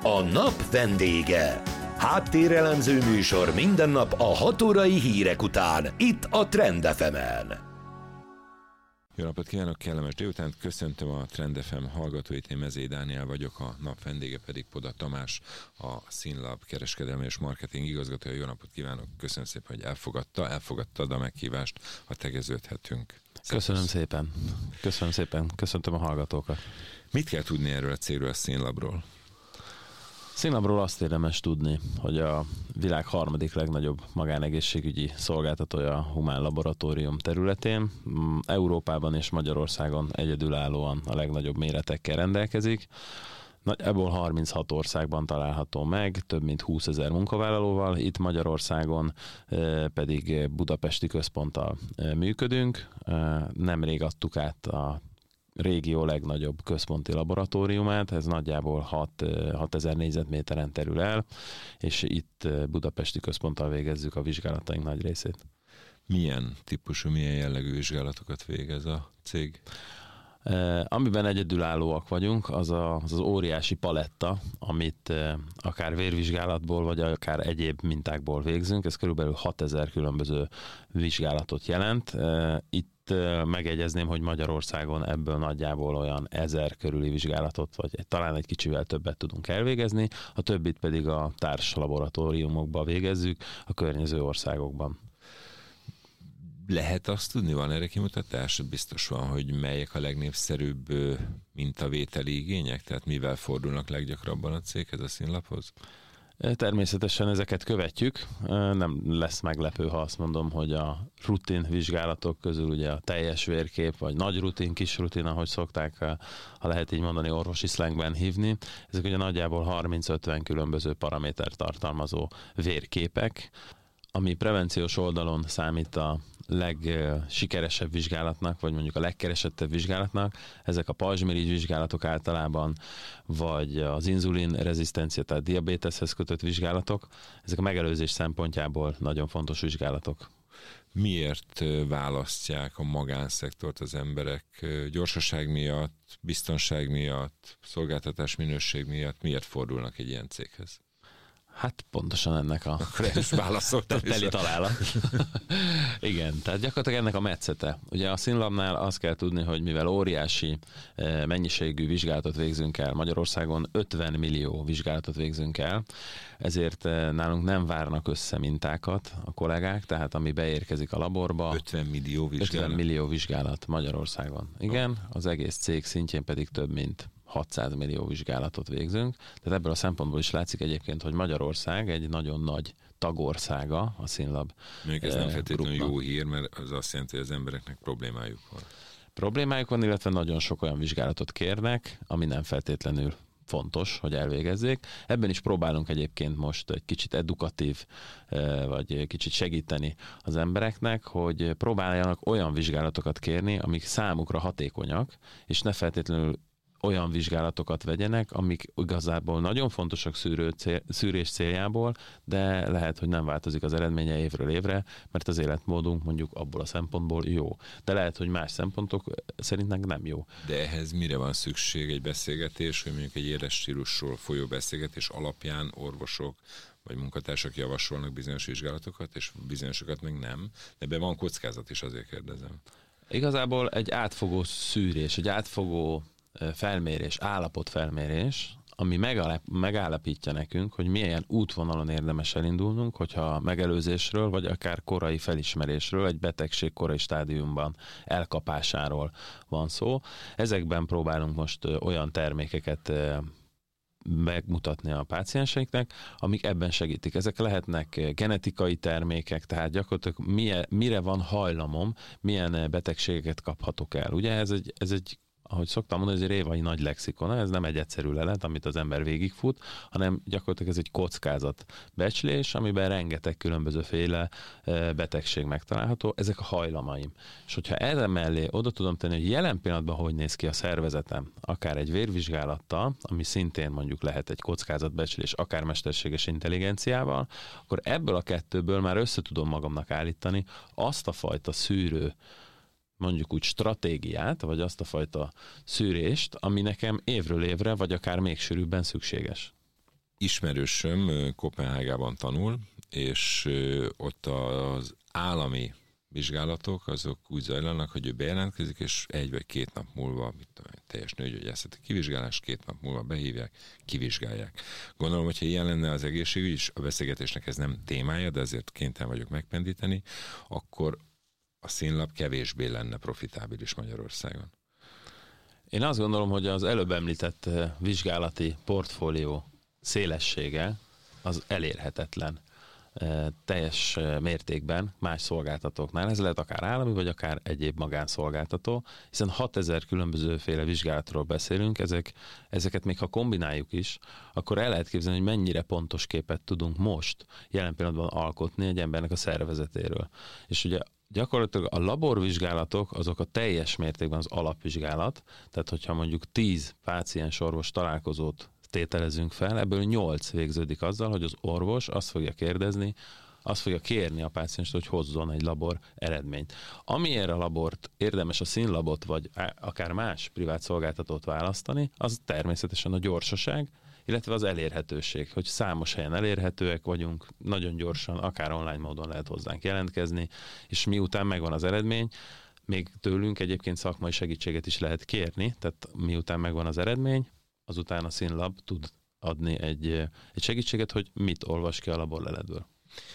A nap vendége. Háttérelemző műsor minden nap a 6 órai hírek után, itt a Trend FM-en. Jó napot kívánok, kellemes délután, köszöntöm a Trend FM hallgatóit, én Mezei Dániel vagyok, a nap vendége pedig Poda Tamás, a Színlab kereskedelmi és marketing igazgatója. Jó napot kívánok, köszönöm szépen, hogy elfogadtad a meghívást, ha tegeződhetünk. Köszönöm szépen, köszöntöm a hallgatókat. Mit kell tudni erről a cégről, a Színlabról? Színlabról azt érdemes tudni, hogy a világ harmadik legnagyobb magánegészségügyi szolgáltatója a Humán Laboratórium területén. Európában és Magyarországon egyedülállóan a legnagyobb méretekkel rendelkezik. Ebből 36 országban található meg, több mint 20 000 munkavállalóval, itt Magyarországon pedig budapesti központtal működünk. Nemrég adtuk át a régió legnagyobb központi laboratóriumát, ez nagyjából 6000 négyzetméteren terül el, és itt budapesti központtal végezzük a vizsgálataink nagy részét. Milyen jellegű vizsgálatokat végez a cég? Amiben egyedülállóak vagyunk, az az óriási paletta, amit akár vérvizsgálatból, vagy akár egyéb mintákból végzünk. Ez körülbelül 6000 különböző vizsgálatot jelent. Itt megegyezném, hogy Magyarországon ebből nagyjából olyan 1000 körüli vizsgálatot, vagy talán egy kicsivel többet tudunk elvégezni, a többit pedig a társ laboratóriumokba végezzük a környező országokban. Lehet azt tudni, van erre kimutatás? Biztos van, hogy melyek a legnépszerűbb mintavételi igények? Tehát mivel fordulnak leggyakrabban a céghez, a Színlabhoz? Természetesen ezeket követjük. Nem lesz meglepő, ha azt mondom, hogy a rutin vizsgálatok közül ugye a teljes vérkép, vagy nagy rutin, kis rutin, ahogy szokták, ha lehet így mondani, orvosi szlengben hívni. Ezek ugye nagyjából 30-50 különböző paramétert tartalmazó vérképek, ami prevenciós oldalon számít a legsikeresebb vizsgálatnak, vagy mondjuk a legkeresettebb vizsgálatnak. Ezek a pajzsmirigy vizsgálatok általában, vagy az inzulin rezisztencia, tehát diabéteszhez kötött vizsgálatok. Ezek a megelőzés szempontjából nagyon fontos vizsgálatok. Miért választják a magánszektort az emberek? Gyorsaság miatt, biztonság miatt, szolgáltatás minőség miatt? Miért fordulnak egy ilyen céghez? Hát pontosan ennek a teli találat. Igen, tehát gyakorlatilag ennek a metszete. Ugye a Színlabnál azt kell tudni, hogy mivel óriási mennyiségű vizsgálatot végzünk el, Magyarországon 50 millió vizsgálatot végzünk el, ezért nálunk nem várnak össze mintákat a kollégák, tehát ami beérkezik a laborba. 50 millió vizsgálat Magyarországon. Igen, az egész cég szintjén pedig több mint 600 millió vizsgálatot végzünk. Tehát ebből a szempontból is látszik egyébként, hogy Magyarország egy nagyon nagy tagországa a Színlab. Még ez nem feltétlenül jó hír, mert az azt jelenti, hogy az embereknek problémájuk van. Problémájuk van, illetve nagyon sok olyan vizsgálatot kérnek, ami nem feltétlenül fontos, hogy elvégezzék. Ebben is próbálunk egyébként most egy kicsit edukatív, vagy kicsit segíteni az embereknek, hogy próbáljanak olyan vizsgálatokat kérni, amik számukra hatékonyak, és ne feltétlenül olyan vizsgálatokat vegyenek, amik igazából nagyon fontosak szűrés céljából, de lehet, hogy nem változik az eredménye évről évre, mert az életmódunk mondjuk abból a szempontból jó. De lehet, hogy más szempontok szerintnek nem jó. De ehhez mire van szükség? Egy beszélgetés, hogy mondjuk egy éles stílusról folyó beszélgetés alapján orvosok vagy munkatársak javasolnak bizonyos vizsgálatokat, és bizonyosokat meg nem. De ebben van kockázat is, azért kérdezem. Igazából egy átfogó szűrés, egy átfogó felmérés, állapotfelmérés, ami megállapítja nekünk, hogy milyen útvonalon érdemes elindulnunk, hogyha megelőzésről, vagy akár korai felismerésről, egy betegség korai stádiumban elkapásáról van szó. Ezekben próbálunk most olyan termékeket megmutatni a pácienseinknek, amik ebben segítik. Ezek lehetnek genetikai termékek, tehát gyakorlatilag mire van hajlamom, milyen betegségeket kaphatok el. Ugye ez egy ahogy szoktam mondani, ez egy révai nagy lexikon, ez nem egy egyszerű lelet, amit az ember végigfut, hanem gyakorlatilag ez egy kockázatbecslés, amiben rengeteg különbözőféle betegség megtalálható, ezek a hajlamaim. És hogyha erre mellé oda tudom tenni, hogy jelen pillanatban hogy néz ki a szervezetem, akár egy vérvizsgálattal, ami szintén mondjuk lehet egy kockázatbecslés, akár mesterséges intelligenciával, akkor ebből a kettőből már össze tudom magamnak állítani azt a fajta szűrő, mondjuk úgy stratégiát, vagy azt a fajta szűrést, ami nekem évről évre, vagy akár még sűrűbben szükséges. ismerősöm Koppenhágában tanul, és ott az állami vizsgálatok azok úgy zajlanak, hogy ő bejelentkezik, és 1 vagy 2 nap múlva, teljes nőgyógyászati kivizsgálás, 2 nap múlva behívják, kivizsgálják. Gondolom, hogyha ilyen lenne az egészségügy, és a beszélgetésnek ez nem témája, de azért kénytelen vagyok megpendíteni, akkor a színlap kevésbé lenne profitábilis Magyarországon. Én azt gondolom, hogy az előbb említett vizsgálati portfólió szélessége az elérhetetlen teljes mértékben más szolgáltatóknál. Ez lehet akár állami, vagy akár egyéb magánszolgáltató, hiszen 6000 különbözőféle vizsgálatról beszélünk, ezeket még ha kombináljuk is, akkor el lehet képzelni, hogy mennyire pontos képet tudunk most jelen pillanatban alkotni egy embernek a szervezetéről. És ugye gyakorlatilag a laborvizsgálatok azok a teljes mértékben az alapvizsgálat, tehát hogyha mondjuk 10 páciens-orvos találkozót tételezünk fel, ebből 8 végződik azzal, hogy az orvos azt fogja kérdezni, azt fogja kérni a pácienst, hogy hozzon egy labor eredményt. Amiért a labort érdemes a színlabot, vagy akár más privát szolgáltatót választani, az természetesen a gyorsaság, illetve az elérhetőség, hogy számos helyen elérhetőek vagyunk, nagyon gyorsan, akár online módon lehet hozzánk jelentkezni, és miután megvan az eredmény, még tőlünk egyébként szakmai segítséget is lehet kérni, tehát miután megvan az eredmény, azután a színlab tud adni egy segítséget, hogy mit olvas ki a laborleletből.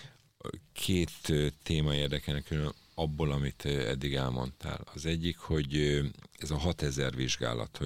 2 téma érdekelne külön abból, amit eddig elmondtál. Az egyik, hogy ez a 6000 vizsgálat,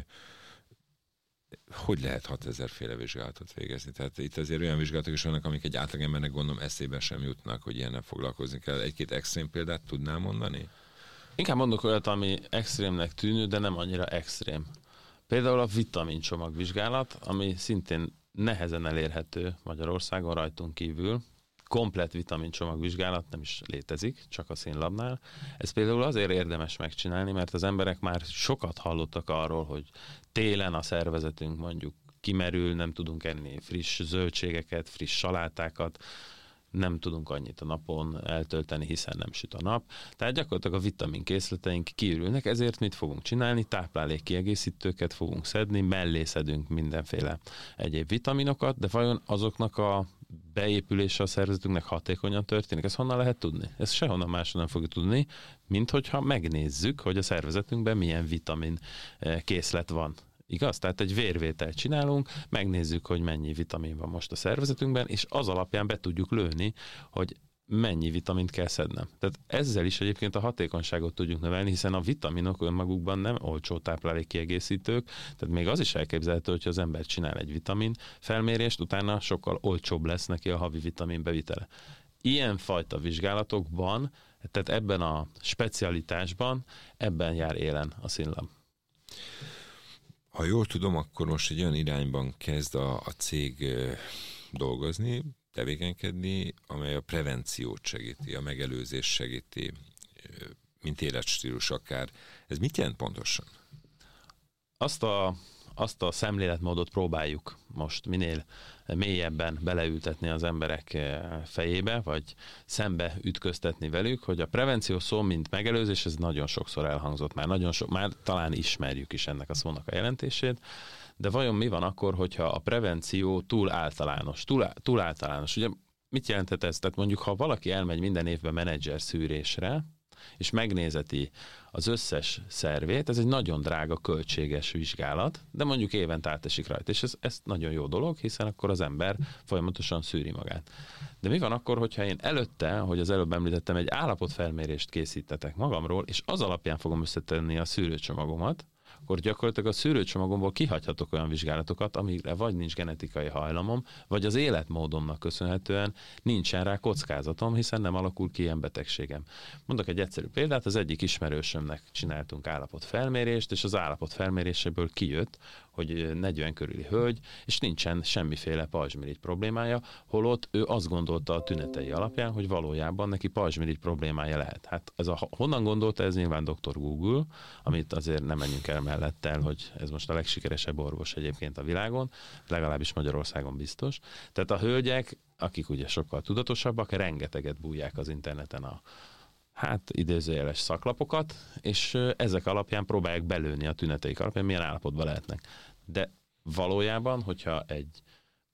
hogy lehet 6000 féle vizsgálatot végezni? Tehát itt azért olyan vizsgálatok is vannak, amik egy átlagembernek gondolom eszébe sem jutnak, hogy ilyennel foglalkozni kell. 1-2 extrém példát tudnál mondani? Inkább mondok olyat, ami extrémnek tűnő, de nem annyira extrém. Például a vitamincsomagvizsgálat, ami szintén nehezen elérhető Magyarországon rajtunk kívül. Komplett vitamincsomagvizsgálat nem is létezik, csak a színlabnál. Ez például azért érdemes megcsinálni, mert az emberek már sokat hallottak arról, hogy télen a szervezetünk mondjuk kimerül, nem tudunk enni friss zöldségeket, friss salátákat, nem tudunk annyit a napon eltölteni, hiszen nem süt a nap. Tehát gyakorlatilag a vitaminkészleteink kiürülnek, ezért mit fogunk csinálni? Táplálékkiegészítőket fogunk szedni, mellé szedünk mindenféle egyéb vitaminokat, de vajon azoknak a beépülése a szervezetünknek hatékonyan történik? Ezt honnan lehet tudni? Ezt sehonnan máshonnan fogjuk tudni, mint hogyha megnézzük, hogy a szervezetünkben milyen vitamin készlet van. Igaz? Tehát egy vérvételt csinálunk, megnézzük, hogy mennyi vitamin van most a szervezetünkben, és az alapján be tudjuk lőni, hogy mennyi vitamint kell szednem. Tehát ezzel is egyébként a hatékonyságot tudjuk növelni, hiszen a vitaminok önmagukban nem olcsó táplálékkiegészítők, tehát még az is elképzelhető, hogy az ember csinál egy vitamin felmérést, utána sokkal olcsóbb lesz neki a havi vitamin bevitele. Ilyenfajta vizsgálatokban, tehát ebben a specialitásban, ebben jár élen a színlab. Ha jól tudom, akkor most egy olyan irányban kezd a cég dolgozni, tevékenykedni, amely a prevenciót segíti, a megelőzést segíti, mint életstílus akár. Ez mit jelent pontosan? Azt a szemléletmódot próbáljuk most minél mélyebben beleültetni az emberek fejébe, vagy szembe ütköztetni velük, hogy a prevenció szó, mint megelőzés, ez nagyon sokszor elhangzott már talán ismerjük is ennek a szónak a jelentését, de vajon mi van akkor, hogyha a prevenció túl általános? Túl általános. Ugye mit jelenthet ez? Tehát mondjuk, ha valaki elmegy minden évben menedzser szűrésre, és megnézeti az összes szervét, ez egy nagyon drága, költséges vizsgálat, de mondjuk évente átesik rajta, és ez nagyon jó dolog, hiszen akkor az ember folyamatosan szűri magát. De mi van akkor, hogyha én előtte, ahogy az előbb említettem, egy állapotfelmérést készítetek magamról, és az alapján fogom összetenni a szűrőcsomagomat, akkor gyakorlatilag a szűrőcsomagomból kihagyhatok olyan vizsgálatokat, amire vagy nincs genetikai hajlamom, vagy az életmódomnak köszönhetően nincsen rá kockázatom, hiszen nem alakul ki ilyen betegségem. Mondok egy egyszerű példát, az egyik ismerősömnek csináltunk állapotfelmérést, és az állapotfelméréséből kijött, hogy 40 körüli hölgy, és nincsen semmiféle pajzsmirigy problémája, holott ő azt gondolta a tünetei alapján, hogy valójában neki pajzsmirigy problémája lehet. Hát honnan gondolta, ez nyilván Dr. Google, amit azért nem menjünk el mellettel, hogy ez most a legsikeresebb orvos egyébként a világon, legalábbis Magyarországon biztos. Tehát a hölgyek, akik ugye sokkal tudatosabbak, rengeteget bújják az interneten idézőjeles szaklapokat, és ezek alapján próbálják belőni a tüneteik alapján, milyen állapotban lehetnek. De valójában, hogyha egy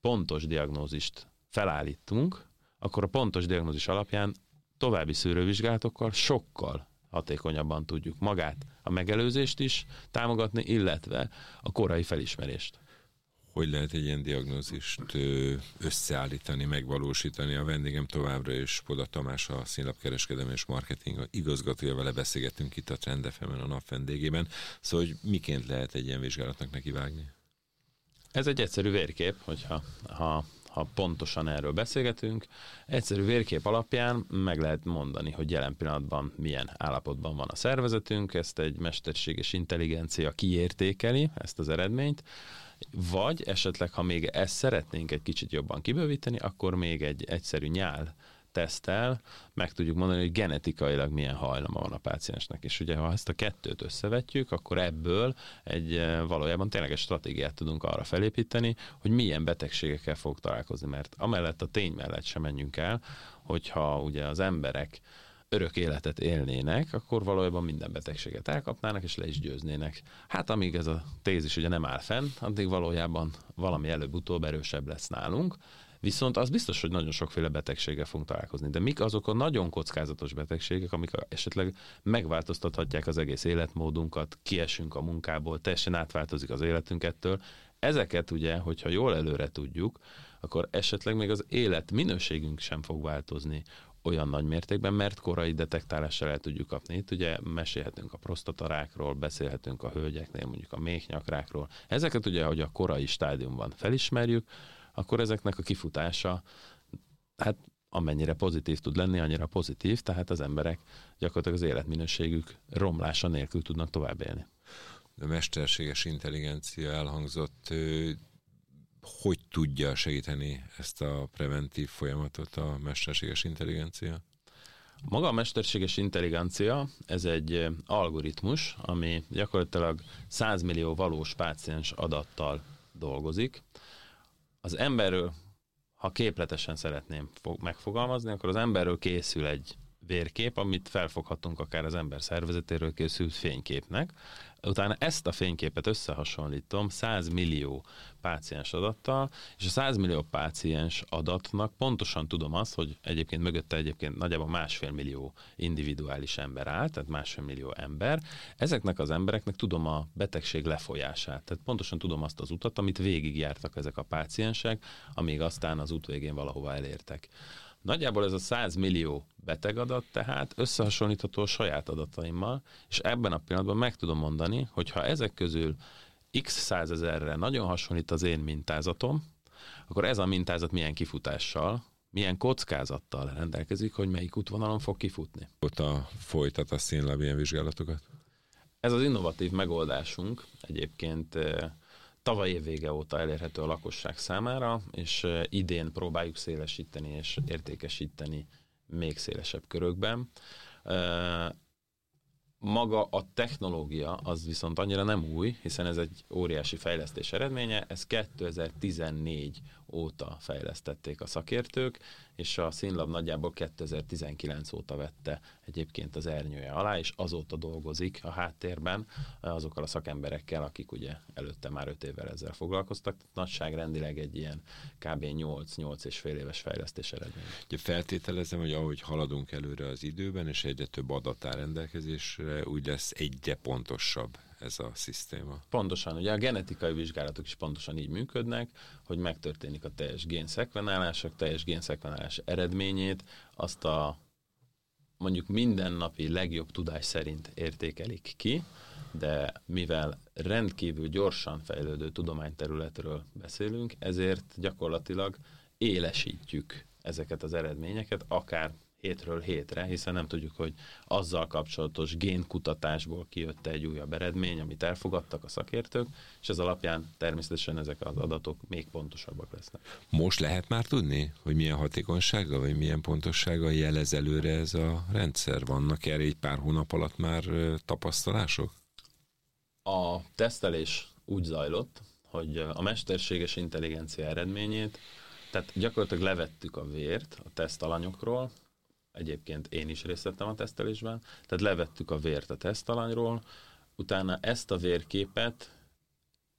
pontos diagnózist felállítunk, akkor a pontos diagnózis alapján további szűrővizsgálatokkal sokkal hatékonyabban tudjuk magát a megelőzést is támogatni, illetve a korai felismerést. Hogy lehet egy ilyen diagnózist összeállítani, megvalósítani? A vendégem továbbra is Poda Tamás, a Színlap kereskedelmi és marketing igazgatója, vele beszélgetünk itt a Trend FM-en a nap vendégében. Szóval, hogy miként lehet egy ilyen vizsgálatnak nekivágni? Ez egy egyszerű vérkép, hogyha ha pontosan erről beszélgetünk. Egyszerű vérkép alapján meg lehet mondani, hogy jelen pillanatban milyen állapotban van a szervezetünk, ezt egy mesterséges intelligencia kiértékeli, ezt az eredményt, vagy esetleg, ha még ezt szeretnénk egy kicsit jobban kibővíteni, akkor még egy egyszerű nyál teszttel meg tudjuk mondani, hogy genetikailag milyen hajlama van a páciensnek. És ugye, ha ezt a kettőt összevetjük, akkor ebből valójában tényleg egy stratégiát tudunk arra felépíteni, hogy milyen betegségekkel fog találkozni. Mert amellett a tény mellett sem menjünk el, hogyha ugye az emberek örök életet élnének, akkor valójában minden betegséget elkapnának, és le is győznének. Hát amíg ez a tézis ugye nem áll fenn, addig valójában valami előbb-utóbb erősebb lesz nálunk, viszont az biztos, hogy nagyon sokféle betegséggel fogunk találkozni. De mik azok a nagyon kockázatos betegségek, amik esetleg megváltoztathatják az egész életmódunkat, kiesünk a munkából, teljesen átváltozik az életünk ettől. Ezeket ugye, hogyha jól előre tudjuk, akkor esetleg még az életminőségünk sem fog változni olyan nagy mértékben, mert korai detektálással el tudjuk kapni. Itt ugye mesélhetünk a prostatarákról, beszélhetünk a hölgyeknél mondjuk a méhnyakrákról. Ezeket ugye, hogy a korai stádiumban felismerjük, akkor ezeknek a kifutása, hát amennyire pozitív tud lenni, annyira pozitív, tehát az emberek gyakorlatilag az életminőségük romlása nélkül tudnak tovább élni. A mesterséges intelligencia elhangzott, hogy tudja segíteni ezt a preventív folyamatot a mesterséges intelligencia? Maga a mesterséges intelligencia, ez egy algoritmus, ami gyakorlatilag 100 millió valós páciens adattal dolgozik. Az emberről, ha képletesen szeretném megfogalmazni, akkor az emberről készül egy vérkép, amit felfoghatunk akár az ember szervezetéről készült fényképnek. Utána ezt a fényképet összehasonlítom 100 millió páciens adattal, és a 100 millió páciens adatnak pontosan tudom azt, hogy egyébként mögötte nagyjából 1,5 millió individuális ember áll, tehát 1,5 millió ember. Ezeknek az embereknek tudom a betegség lefolyását, tehát pontosan tudom azt az utat, amit végigjártak ezek a páciensek, amíg aztán az út végén valahova elértek. Nagyjából ez a 100 millió betegadat tehát összehasonlítható a saját adataimmal, és ebben a pillanatban meg tudom mondani, hogy ha ezek közül x 100 000-re nagyon hasonlít az én mintázatom, akkor ez a mintázat milyen kifutással, milyen kockázattal rendelkezik, hogy melyik útvonalon fog kifutni. Folytat a Színlab ilyen vizsgálatokat? Ez az innovatív megoldásunk egyébként tavaly év vége óta elérhető a lakosság számára, és idén próbáljuk szélesíteni és értékesíteni még szélesebb körökben. Maga a technológia az viszont annyira nem új, hiszen ez egy óriási fejlesztés eredménye, ez 2014 óta fejlesztették a szakértők, és a Színlab nagyjából 2019 óta vette egyébként az ernyője alá, és azóta dolgozik a háttérben azokkal a szakemberekkel, akik ugye előtte már 5 évvel ezzel foglalkoztak. Nagyságrendileg egy ilyen kb. 8 és fél éves fejlesztés eredmény. Ugye feltételezem, hogy ahogy haladunk előre az időben, és egyre több adat áll rendelkezésre, úgy lesz egyre pontosabb ez a szisztéma. Pontosan, ugye a genetikai vizsgálatok is pontosan így működnek, hogy megtörténik a teljes génszekvenálás, a teljes génszekvenálás eredményét, azt a mondjuk mindennapi legjobb tudás szerint értékelik ki, de mivel rendkívül gyorsan fejlődő tudományterületről beszélünk, ezért gyakorlatilag élesítjük ezeket az eredményeket, akár hétről hétre, hiszen nem tudjuk, hogy azzal kapcsolatos génkutatásból kijött egy újabb eredmény, amit elfogadtak a szakértők, és ez alapján természetesen ezek az adatok még pontosabbak lesznek. Most lehet már tudni, hogy milyen hatékonysággal, vagy milyen pontossággal jelez előre ez a rendszer? Vannak erre egy pár hónap alatt már tapasztalások? A tesztelés úgy zajlott, hogy a mesterséges intelligencia eredményét, tehát gyakorlatilag levettük a vért a tesztalanyokról, egyébként én is részt vettem a tesztelésben, tehát levettük a vért a tesztalanyról, utána ezt a vérképet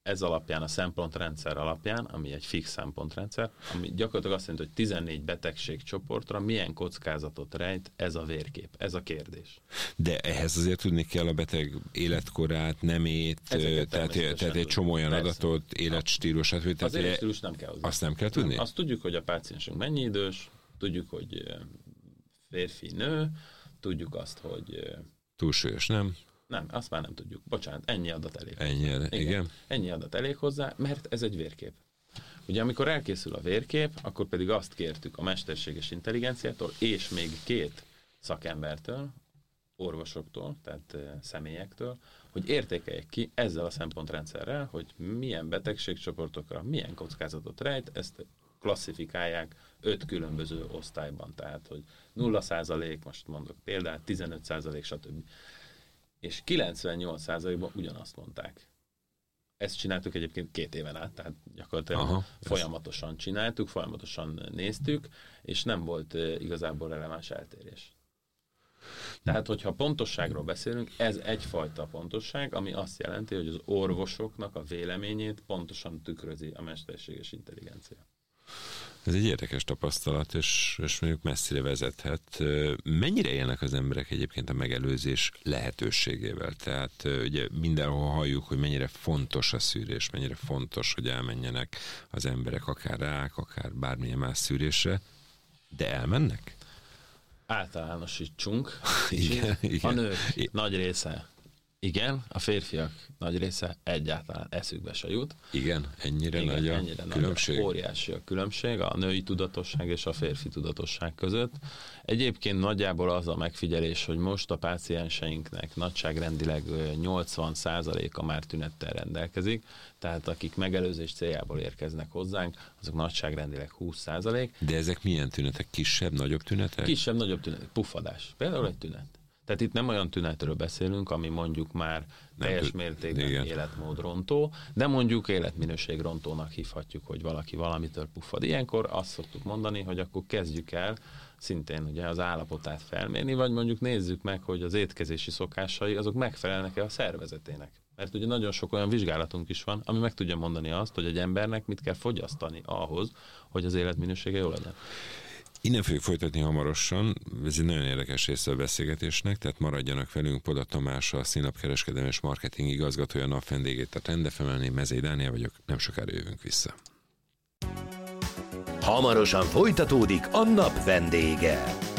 ez alapján, a szempontrendszer alapján, ami egy fix szempontrendszer, ami gyakorlatilag azt jelenti, hogy 14 betegségcsoportra milyen kockázatot rejt ez a vérkép, ez a kérdés. De ehhez azért tudni kell a beteg életkorát, nemét, tehát egy csomó olyan adatot, életstílusát. Az életstílus nem kell hozzá. Azt nem kell tudni? Azt tudjuk, hogy a páciensünk mennyi idős, tudjuk, hogy férfi, nő, tudjuk azt, hogy... Túlsúlyos, nem? Nem, azt már nem tudjuk. Bocsánat, ennyi adat elég. Igen. Ennyi adat elég hozzá, mert ez egy vérkép. Ugye amikor elkészül a vérkép, akkor pedig azt kértük a mesterséges intelligenciától, és még 2 szakembertől, orvosoktól, tehát személyektől, hogy értékeljék ki ezzel a szempontrendszerrel, hogy milyen betegségcsoportokra, milyen kockázatot rejt, ezt klasszifikálják 5 különböző osztályban, tehát hogy 0%, most mondok példát, 15%, stb. És 98%-ban ugyanazt mondták. Ezt csináltuk egyébként 2 éven át, tehát gyakorlatilag folyamatosan csináltuk, folyamatosan néztük, és nem volt igazából releváns eltérés. Tehát, hogyha pontosságról beszélünk, ez egyfajta pontosság, ami azt jelenti, hogy az orvosoknak a véleményét pontosan tükrözi a mesterséges intelligencia. Ez egy érdekes tapasztalat, és mondjuk messzire vezethet. Mennyire élnek az emberek egyébként a megelőzés lehetőségével? Tehát ugye mindenhol halljuk, hogy mennyire fontos a szűrés, mennyire fontos, hogy elmenjenek az emberek akár rák, akár bármilyen más szűrésre, de elmennek? Általánosítsunk. Igen. A nők nagy része igen, a férfiak nagy része egyáltalán eszükbe se jut. Igen, ennyire nagy a különbség? Óriási a különbség a női tudatosság és a férfi tudatosság között. Egyébként nagyjából az a megfigyelés, hogy most a pácienseinknek nagyságrendileg 80%-a már tünettel rendelkezik, tehát akik megelőzés céljából érkeznek hozzánk, azok nagyságrendileg 20%. De ezek milyen tünetek? Kisebb, nagyobb tünetek? Kisebb, nagyobb tünetek. Puffadás. Például egy tünet. Tehát itt nem olyan tünetről beszélünk, ami mondjuk már teljes mértékben életmódrontó, de mondjuk életminőségrontónak hívhatjuk, hogy valaki valamitől puffad. Ilyenkor azt szoktuk mondani, hogy akkor kezdjük el szintén ugye az állapotát felmérni, vagy mondjuk nézzük meg, hogy az étkezési szokásai azok megfelelnek-e a szervezetének. Mert ugye nagyon sok olyan vizsgálatunk is van, ami meg tudja mondani azt, hogy egy embernek mit kell fogyasztani ahhoz, hogy az életminősége jó legyen. Innen fogjuk folytatni hamarosan, ez egy nagyon érdekes része a beszélgetésnek, tehát maradjanak velünk. Poda Tamás, a Színlap kereskedelmi és marketing igazgatója, nap vendégét a Trend FM-en, Mezei Dániel vagyok, nem sokára jövünk vissza. Hamarosan folytatódik a nap vendége.